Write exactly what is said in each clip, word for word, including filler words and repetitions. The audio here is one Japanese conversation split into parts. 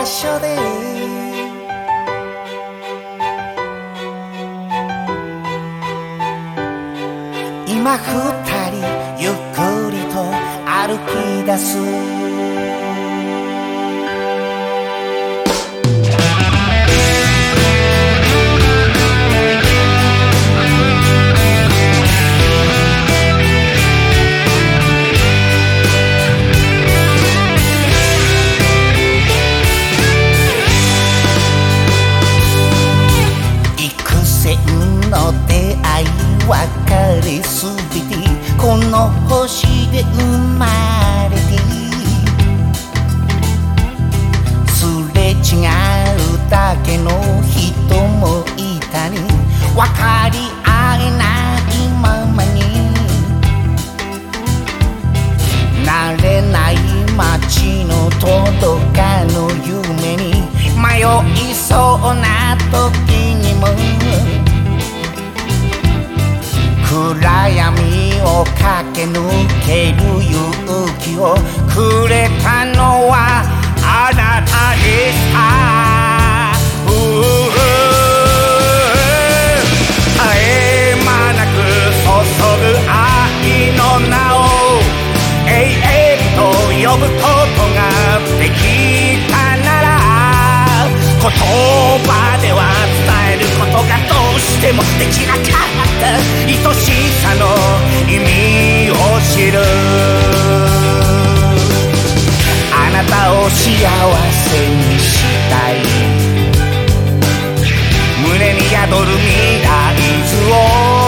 場所で今二人ゆっくりと歩き出すの出会い別れすべてこの星で生まれてすれ違うだけの人もいたり分かり合えないままに慣れない街の届かぬ夢に迷いそうな時にも暗闇を駆け抜ける勇気をくれたのはあなたでした絶え間なく注ぐ愛の名を永遠と呼ぶことができたなら言葉では伝えることがどうしてもできなかった愛しさの意味を知るあなたを幸せにしたい胸に宿る未来図を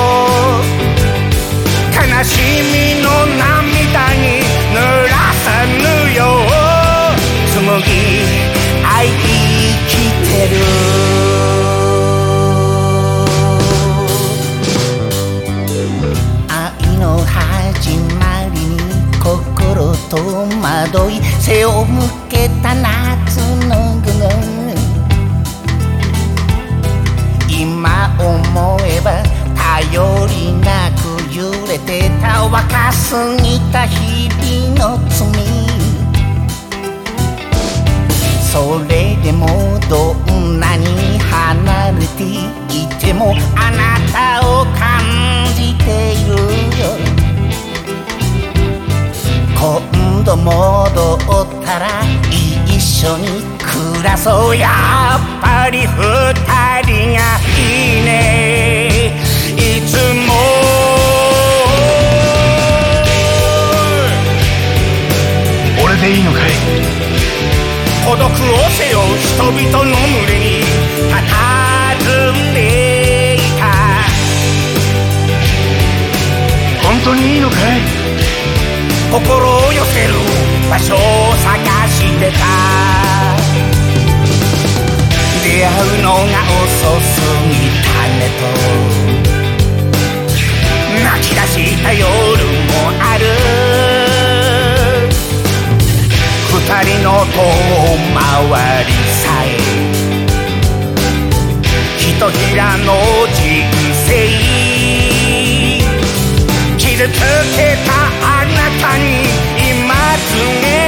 悲しみの涙に濡らさぬよう紡ぎ愛生きてる始まりに心と惑い背を向けた夏の午後今思えば頼りなく揺れてた若すぎた日々の罪それでもどんなに離れていてもあなたを感じているよ今度戻ったら一緒に暮らそうやっぱり二人がいいねいつも俺でいいのかい孤独を背負う人々の群れに佇んでいた本当にいいのかい心を寄せる場所を探してた出会うのが遅すぎたねと泣き出した夜もある二人の遠回りさえひとひらの人生傷つけたあなたに今告げ